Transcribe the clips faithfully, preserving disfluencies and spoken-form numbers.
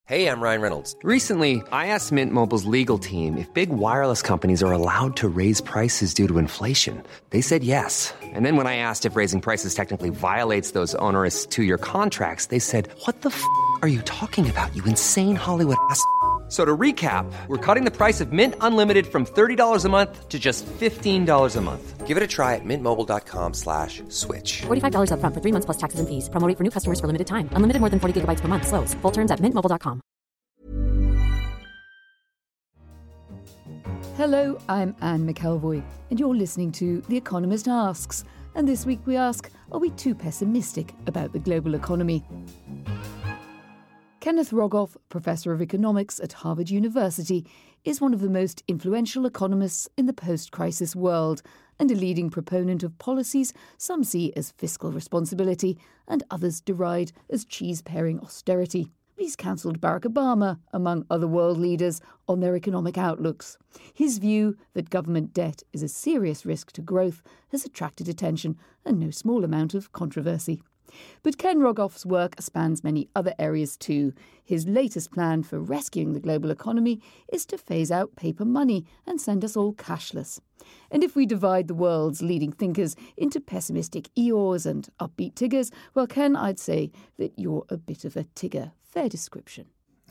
Hey, I'm Ryan Reynolds. Recently, I asked Mint Mobile's legal team if big wireless companies are allowed to raise prices due to inflation. They said yes. And then when I asked if raising prices technically violates those onerous two-year contracts, they said, what the f*** are you talking about, you insane Hollywood ass f- So to recap, we're cutting the price of Mint Unlimited from thirty dollars a month to just fifteen dollars a month. Give it a try at mintmobile.com slash switch. forty-five dollars up front for three months plus taxes and fees. Promo rate for new customers for limited time. Unlimited more than forty gigabytes per month. Slows full terms at mint mobile dot com. Hello, I'm Anne McElvoy, and you're listening to The Economist Asks. And this week we ask, are we too pessimistic about the global economy? Kenneth Rogoff, Professor of Economics at Harvard University, is one of the most influential economists in the post-crisis world and a leading proponent of policies some see as fiscal responsibility and others deride as cheese-paring austerity. He's counselled Barack Obama, among other world leaders, on their economic outlooks. His view that government debt is a serious risk to growth has attracted attention and no small amount of controversy. But Ken Rogoff's work spans many other areas too. His latest plan for rescuing the global economy is to phase out paper money and send us all cashless. And if we divide the world's leading thinkers into pessimistic Eeyores and upbeat Tiggers, well, Ken, I'd say that you're a bit of a Tigger. Fair description.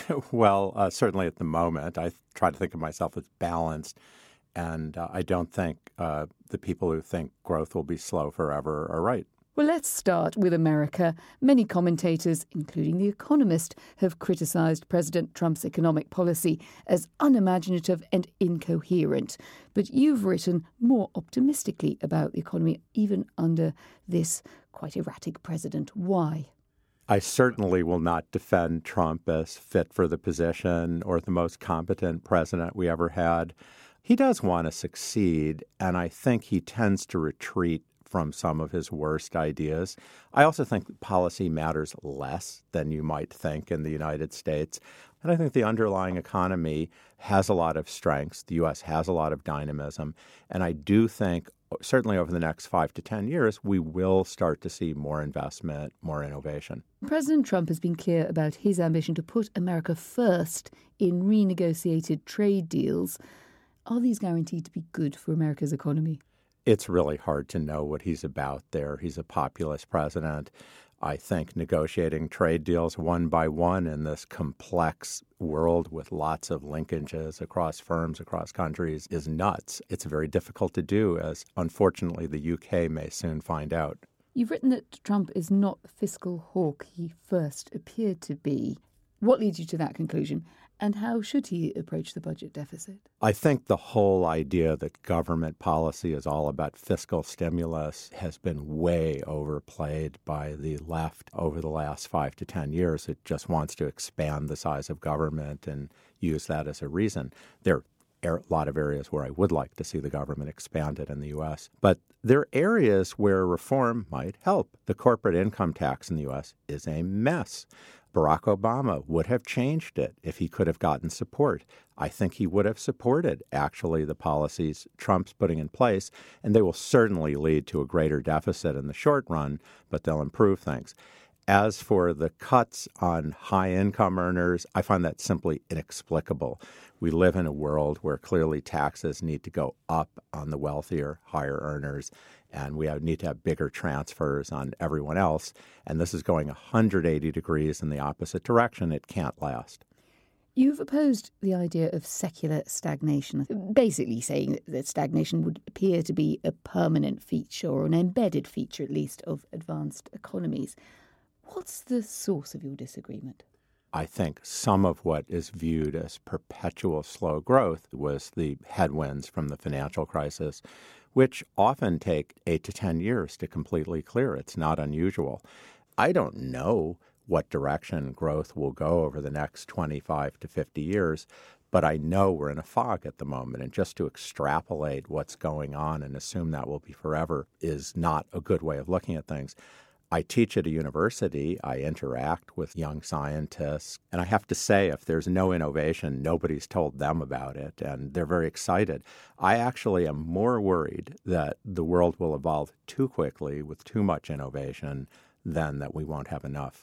Well, uh, certainly at the moment, I try to think of myself as balanced. And uh, I don't think uh, the people who think growth will be slow forever are right. Well, let's start with America. Many commentators, including The Economist, have criticised President Trump's economic policy as unimaginative and incoherent. But you've written more optimistically about the economy, even under this quite erratic president. Why? I certainly will not defend Trump as fit for the position or the most competent president we ever had. He does want to succeed, and I think he tends to retreat from some of his worst ideas. I also think policy matters less than you might think in the United States. And I think the underlying economy has a lot of strengths. The U S has a lot of dynamism. And I do think certainly over the next five to ten years, we will start to see more investment, more innovation. President Trump has been clear about his ambition to put America first in renegotiated trade deals. Are these guaranteed to be good for America's economy? It's really hard to know what he's about there. He's a populist president. I think negotiating trade deals one by one in this complex world with lots of linkages across firms, across countries is nuts. It's very difficult to do, as unfortunately the U K may soon find out. You've written that Trump is not the fiscal hawk he first appeared to be. What leads you to that conclusion? And how should he approach the budget deficit? I think the whole idea that government policy is all about fiscal stimulus has been way overplayed by the left over the last five to ten years. It just wants to expand the size of government and use that as a reason. There are a lot of areas where I would like to see the government expanded in the U S, but there are areas where reform might help. The corporate income tax in the U S is a mess. Barack Obama would have changed it if he could have gotten support. I think he would have supported, actually, the policies Trump's putting in place, and they will certainly lead to a greater deficit in the short run, but they'll improve things. As for the cuts on high-income earners, I find that simply inexplicable. We live in a world where clearly taxes need to go up on the wealthier, higher earners, and we have, need to have bigger transfers on everyone else. And this is going one hundred eighty degrees in the opposite direction. It can't last. You've opposed the idea of secular stagnation, basically saying that stagnation would appear to be a permanent feature, or an embedded feature at least, of advanced economies. What's the source of your disagreement? I think some of what is viewed as perpetual slow growth was the headwinds from the financial crisis, which often take eight to ten years to completely clear. It's not unusual. I don't know what direction growth will go over the next twenty-five to fifty years, but I know we're in a fog at the moment. And just to extrapolate what's going on and assume that will be forever is not a good way of looking at things. I teach at a university. I interact with young scientists. And I have to say, if there's no innovation, nobody's told them about it. And they're very excited. I actually am more worried that the world will evolve too quickly with too much innovation than that we won't have enough.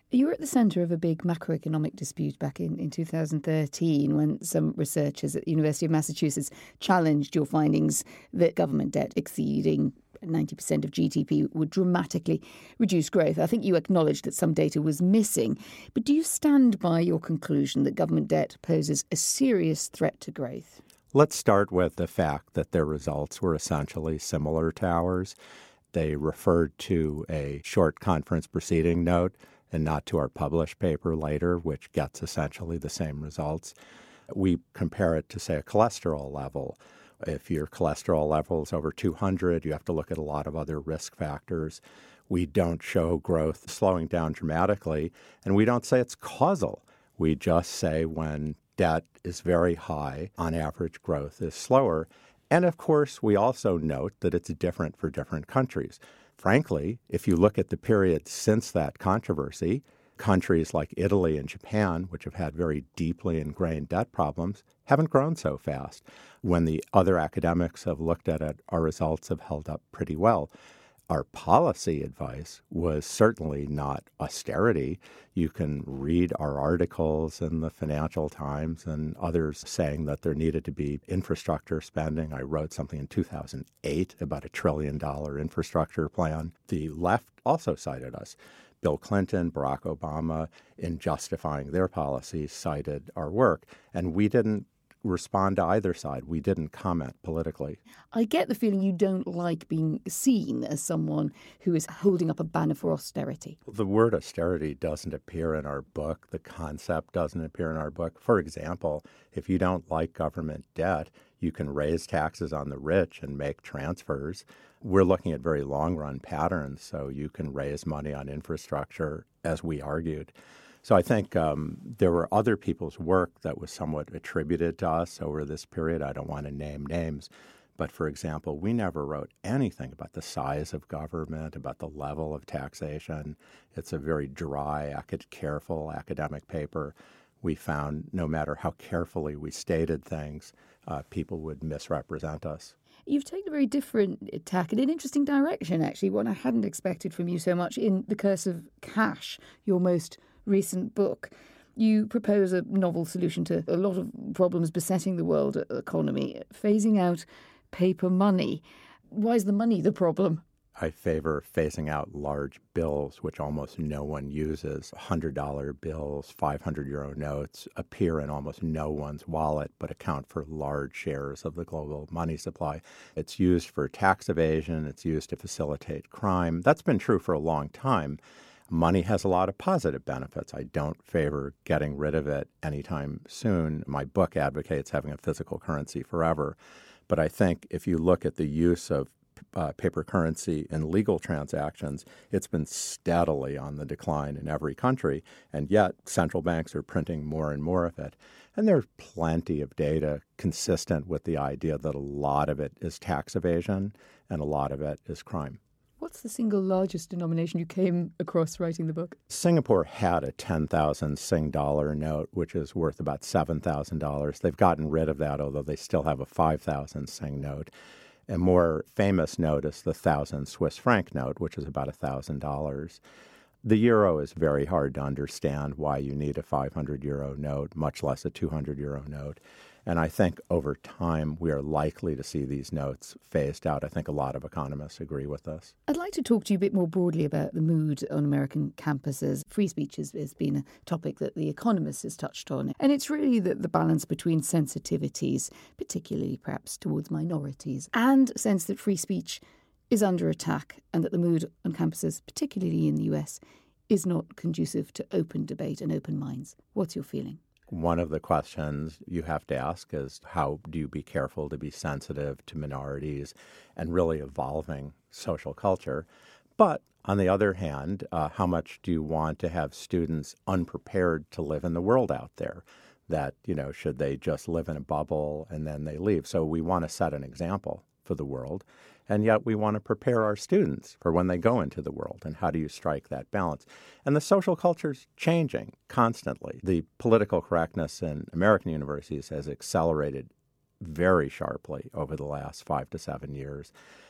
You were at the centre of a big macroeconomic dispute back in, in two thousand thirteen when some researchers at the University of Massachusetts challenged your findings that government debt exceeding ninety percent of G D P would dramatically reduce growth. I think you acknowledged that some data was missing. But do you stand by your conclusion that government debt poses a serious threat to growth? Let's start with the fact that their results were essentially similar to ours. They referred to a short conference proceeding note and not to our published paper later, which gets essentially the same results. We compare it to, say, a cholesterol level. If your cholesterol level is over two hundred, you have to look at a lot of other risk factors. We don't show growth slowing down dramatically, and we don't say it's causal. We just say when debt is very high, on average, growth is slower. And of course, we also note that it's different for different countries. Frankly, if you look at the period since that controversy, countries like Italy and Japan, which have had very deeply ingrained debt problems, haven't grown so fast. When the other academics have looked at it, our results have held up pretty well. Our policy advice was certainly not austerity. You can read our articles in the Financial Times and others saying that there needed to be infrastructure spending. I wrote something in two thousand eight about a trillion dollar infrastructure plan. The left also cited us. Bill Clinton, Barack Obama, in justifying their policies, cited our work. And we didn't respond to either side. We didn't comment politically. I get the feeling you don't like being seen as someone who is holding up a banner for austerity. The word austerity doesn't appear in our book. The concept doesn't appear in our book. For example, if you don't like government debt, you can raise taxes on the rich and make transfers. We're looking at very long-run patterns, so you can raise money on infrastructure, as we argued. So I think um, there were other people's work that was somewhat attributed to us over this period. I don't want to name names. But, for example, we never wrote anything about the size of government, about the level of taxation. It's a very dry, careful academic paper. We found no matter how carefully we stated things, uh, people would misrepresent us. You've taken a very different tack in an interesting direction, actually, one I hadn't expected from you so much in The Curse of Cash, your most recent book. You propose a novel solution to a lot of problems besetting the world economy, phasing out paper money. Why is the money the problem? I favor phasing out large bills, which almost no one uses. one hundred dollar bills, five hundred euro notes appear in almost no one's wallet, but account for large shares of the global money supply. It's used for tax evasion. It's used to facilitate crime. That's been true for a long time. Money has a lot of positive benefits. I don't favor getting rid of it anytime soon. My book advocates having a physical currency forever. But I think if you look at the use of uh, paper currency in legal transactions, it's been steadily on the decline in every country. And yet central banks are printing more and more of it. And there's plenty of data consistent with the idea that a lot of it is tax evasion and a lot of it is crime. What's the single largest denomination you came across writing the book? Singapore had a ten thousand Sing dollar note, which is worth about seven thousand dollars. They've gotten rid of that, although they still have a five thousand Sing note. A more famous note is the one thousand Swiss franc note, which is about one thousand dollars. The euro is very hard to understand why you need a five hundred euro note, much less a two hundred euro note. And I think over time, we are likely to see these notes phased out. I think a lot of economists agree with us. I'd like to talk to you a bit more broadly about the mood on American campuses. Free speech has, has been a topic that The Economist has touched on. And it's really the, the balance between sensitivities, particularly perhaps towards minorities, and a sense that free speech is under attack and that the mood on campuses, particularly in the U S, is not conducive to open debate and open minds. What's your feeling? One of the questions you have to ask is how do you be careful to be sensitive to minorities and really evolving social culture? But on the other hand, uh, how much do you want to have students unprepared to live in the world out there? That, you know, should they just live in a bubble and then they leave? So we want to set an example for the world. And yet we want to prepare our students for when they go into the world. And how do you strike that balance? And the social culture's changing constantly. The political correctness in American universities has accelerated very sharply over the last five to seven years.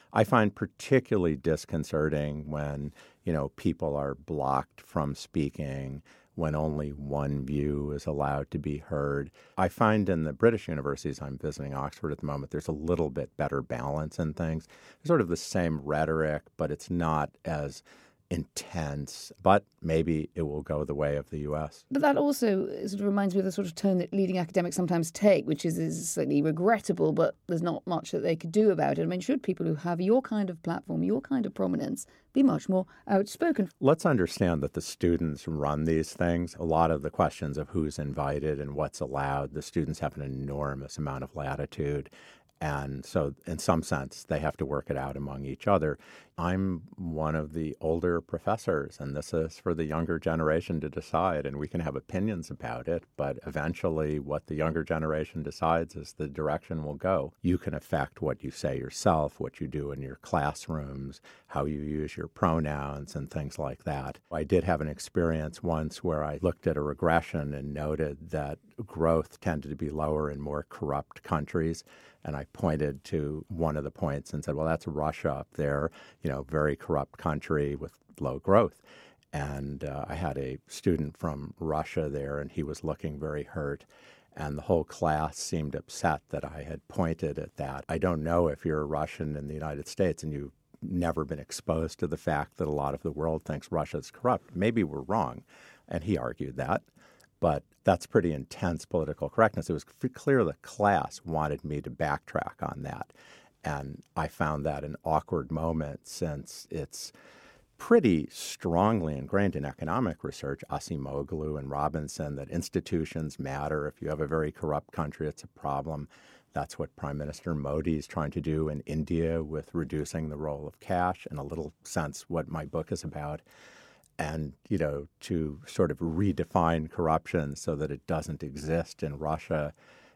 I find particularly disconcerting when, you know, people are blocked from speaking, when only one view is allowed to be heard. I find in the British universities, I'm visiting Oxford at the moment, there's a little bit better balance in things. There's sort of the same rhetoric, but it's not as intense, but maybe it will go the way of the U S. But that also sort of reminds me of the sort of tone that leading academics sometimes take, which is, is slightly regrettable, but there's not much that they could do about it. I mean, should people who have your kind of platform, your kind of prominence, be much more outspoken? Let's understand that the students run these things. A lot of the questions of who's invited and what's allowed, the students have an enormous amount of latitude. And so in some sense, they have to work it out among each other. I'm one of the older professors, and this is for the younger generation to decide, and we can have opinions about it, but eventually what the younger generation decides is the direction we'll go. You can affect what you say yourself, what you do in your classrooms, how you use your pronouns, and things like that. I did have an experience once where I looked at a regression and noted that growth tended to be lower in more corrupt countries. And I pointed to one of the points and said, well, that's Russia up there, you know, very corrupt country with low growth. And uh, I had a student from Russia there, and he was looking very hurt. And the whole class seemed upset that I had pointed at that. I don't know if you're a Russian in the United States and you've never been exposed to the fact that a lot of the world thinks Russia's corrupt. Maybe we're wrong. And he argued that. But that's pretty intense political correctness. It was clear the class wanted me to backtrack on that. And I found that an awkward moment since it's pretty strongly ingrained in economic research, Acemoglu and Robinson, that institutions matter. If you have a very corrupt country, it's a problem. That's what Prime Minister Modi is trying to do in India with reducing the role of cash, in a little sense what my book is about. And, you know, to sort of redefine corruption so that it doesn't exist in Russia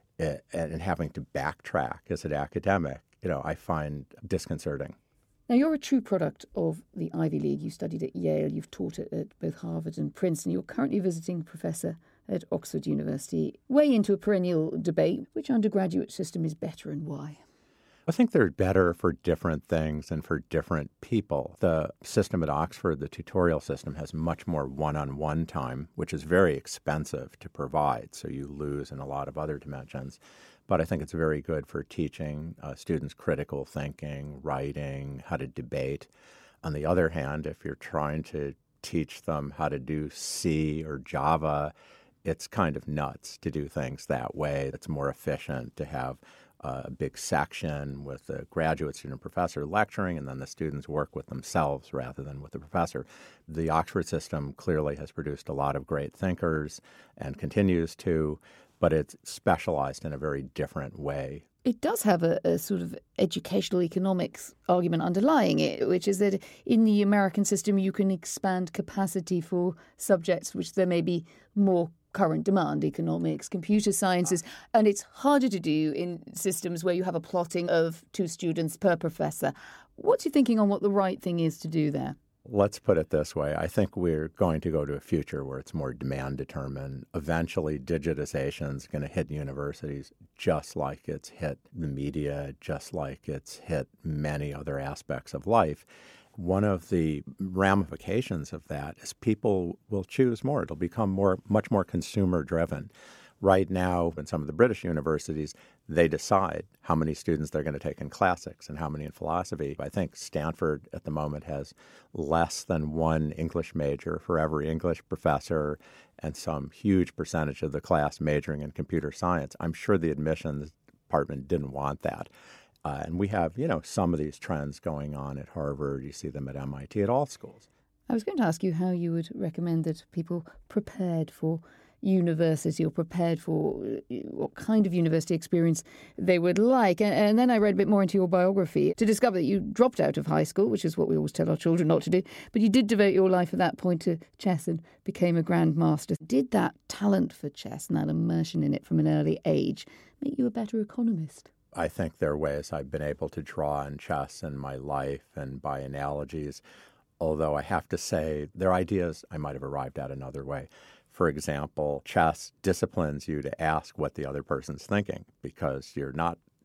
and having to backtrack as an academic, you know, I find disconcerting. Now, you're a true product of the Ivy League. You studied at Yale, you've taught at, at both Harvard and Princeton. You're currently visiting professor at Oxford University. Way into a perennial debate, which undergraduate system is better and why? I think they're better for different things and for different people. The system at Oxford, the tutorial system, has much more one-on-one time, which is very expensive to provide, so you lose in a lot of other dimensions. But I think it's very good for teaching uh, students critical thinking, writing, how to debate. On the other hand, if you're trying to teach them how to do C or Java, it's kind of nuts to do things that way. It's more efficient to have a big section with the graduate student professor lecturing, and then the students work with themselves rather than with the professor. The Oxford system clearly has produced a lot of great thinkers and continues to, but it's specialized in a very different way. It does have a, a sort of educational economics argument underlying it, which is that in the American system you can expand capacity for subjects which there may be more current demand, economics, computer sciences, and it's harder to do in systems where you have a plotting of two students per professor. What's your thinking on what the right thing is to do there? Let's put it this way. I think we're going to go to a future where it's more demand determined. Eventually, digitization is going to hit universities just like it's hit the media, just like it's hit many other aspects of life. One of the ramifications of that is people will choose more. It'll become more, much more consumer-driven. Right now, in some of the British universities, they decide how many students they're going to take in classics and how many in philosophy. I think Stanford at the moment has less than one English major for every English professor and some huge percentage of the class majoring in computer science. I'm sure the admissions department didn't want that. Uh, and we have, you know, some of these trends going on at Harvard. You see them at M I T, at all schools. I was going to ask you how you would recommend that people prepared for university or prepared for what kind of university experience they would like. And, and then I read a bit more into your biography to discover that you dropped out of high school, which is what we always tell our children not to do. But you did devote your life at that point to chess and became a grandmaster. Did that talent for chess and that immersion in it from an early age make you a better economist? I think there are ways I've been able to draw on chess in my life and by analogies, although I have to say there are ideas I might have arrived at another way. For example, chess disciplines you to ask what the other person's thinking because you're not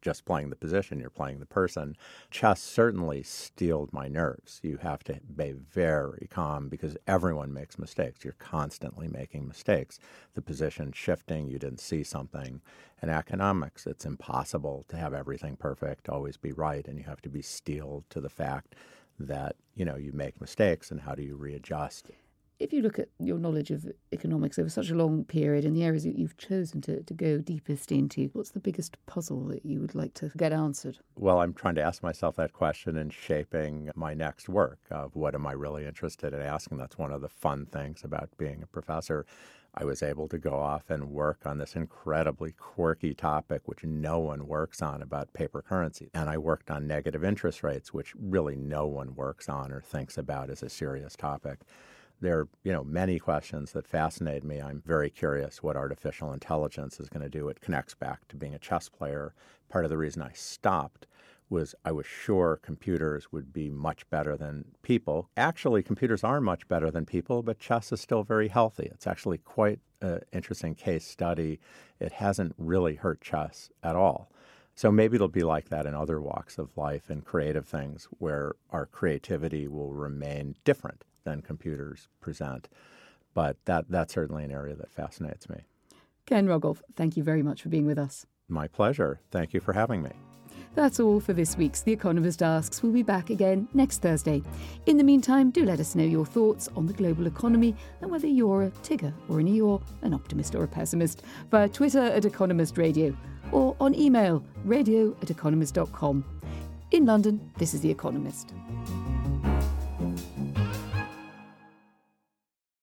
just playing the position, you're playing the person. Chess certainly steeled my nerves. You have to be very calm because everyone makes mistakes. You're constantly making mistakes. The position shifting, you didn't see something. In economics, it's impossible to have everything perfect, always be right, and you have to be steeled to the fact that, you know, you make mistakes and how do you readjust. If you look at your knowledge of economics over such a long period and the areas that you've chosen to, to go deepest into, what's the biggest puzzle that you would like to get answered? Well, I'm trying to ask myself that question in shaping my next work of what am I really interested in asking. That's one of the fun things about being a professor. I was able to go off and work on this incredibly quirky topic, which no one works on, about paper currency. And I worked on negative interest rates, which really no one works on or thinks about as a serious topic. There are, you know, many questions that fascinate me. I'm very curious what artificial intelligence is going to do. It connects back to being a chess player. Part of the reason I stopped was I was sure computers would be much better than people. Actually, computers are much better than people, but chess is still very healthy. It's actually quite an interesting case study. It hasn't really hurt chess at all. So maybe it'll be like that in other walks of life and creative things where our creativity will remain different than computers present. But that that's certainly an area that fascinates me. Ken Rogoff, thank you very much for being with us. My pleasure. Thank you for having me. That's all for this week's The Economist Asks. We'll be back again next Thursday. In the meantime, do let us know your thoughts on the global economy and whether you're a Tigger or an Eeyore, an optimist or a pessimist, via Twitter at Economist Radio or on email radio at economist dot com. In London, this is The Economist.